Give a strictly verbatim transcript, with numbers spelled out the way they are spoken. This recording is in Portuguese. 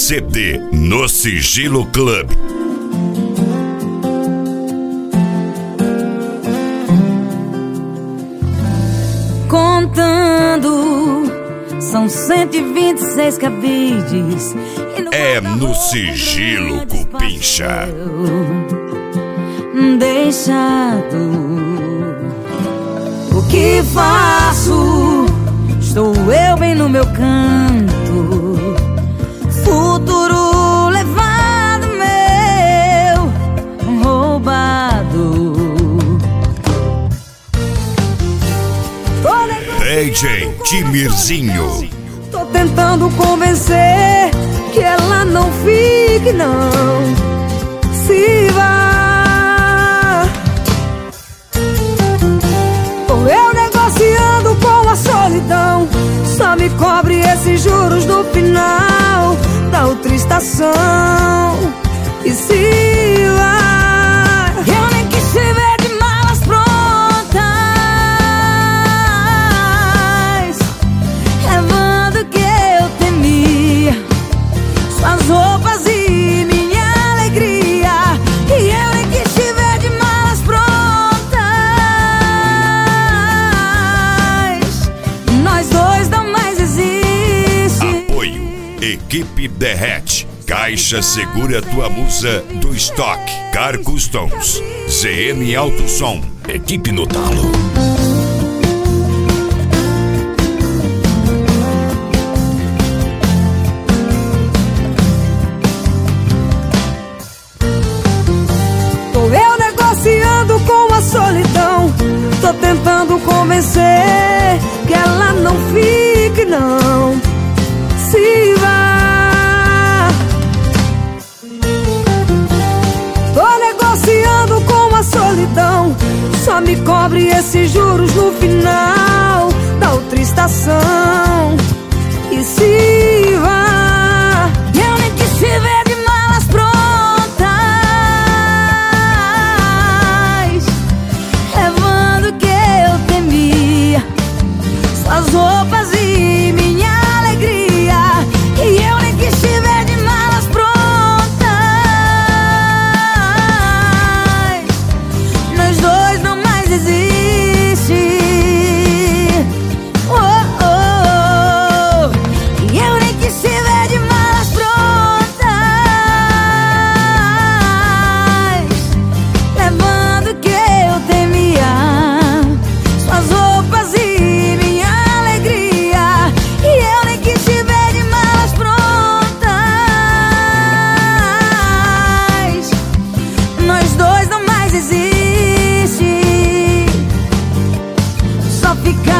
C D no Sigilo Club. Contando, são cento e vinte e seis cabides. É no Sigilo Cupincha. Deixado. O que faço? Estou eu bem no meu canto. Futuro levado meu, roubado. D J Timirzinho. Tô tentando convencer que ela não fique, não se vá. Tô eu negociando com a solidão. Só me cobre esses juros no final da outra estação. E se vá. Eu nem quis te ver de malas prontas, levando o que eu temia, suas roupas e minha alegria. E eu nem quis te ver de malas prontas. Nós dois não mais existe. Apoio Equipe Derrete, Caixa Segura Tua Musa do Estoque, Car Customs, Z N Alto Som, Equipe no Talo. Tô eu negociando com a solidão. Tô tentando convencer que ela não fique, não se vá. Tô negociando com a solidão. Só me cobre esses juros no final da outra estação. E se vá. Eu nem quis te ver de malas prontas, levando o que eu temia, suas roupas e minha alegria. E eu nem quis te ver de malas prontas. Nós dois não mais existe. Oh, oh, oh. E eu nem quis te ver de malas prontas, levando o que eu temia, suas roupas e minha alegria. E eu nem quis te ver de malas prontas. Nós dois não mais existe. Só ficar